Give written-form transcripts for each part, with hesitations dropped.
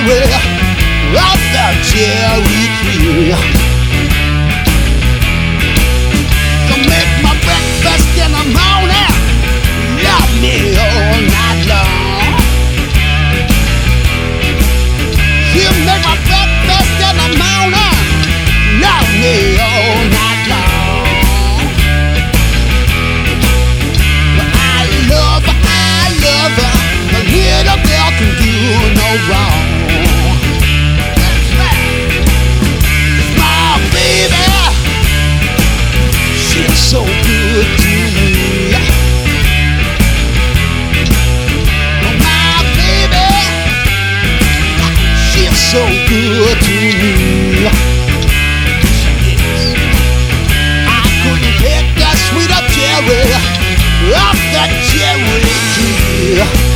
cherry off the cherry tree. To make my breakfast in the morning, love me all night long. You make my breakfast in the morning, love me all night long. I love her, a little girl can do no wrong. That's right. My baby, she's so good to me. My baby, she's so good to me. I couldn't pick a sweeter cherry off that cherry tree.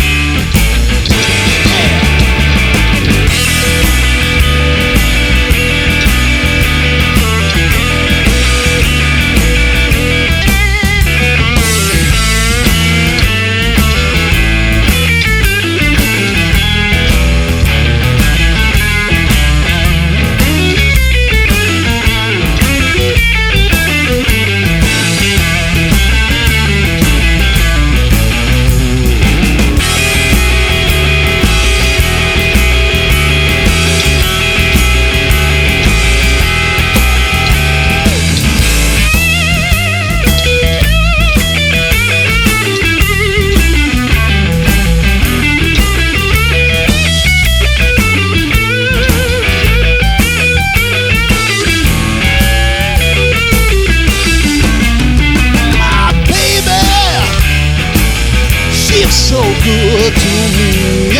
So good to me.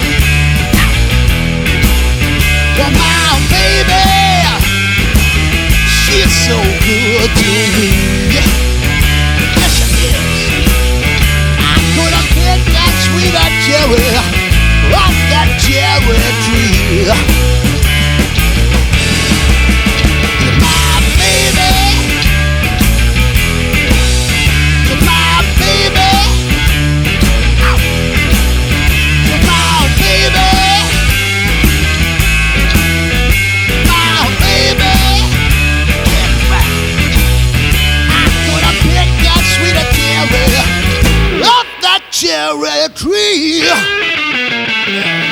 Well, my baby, she's so good to me. Yes, she is. I could have picked that sweeter cherry off that cherry tree. My baby, my baby. Cherry tree.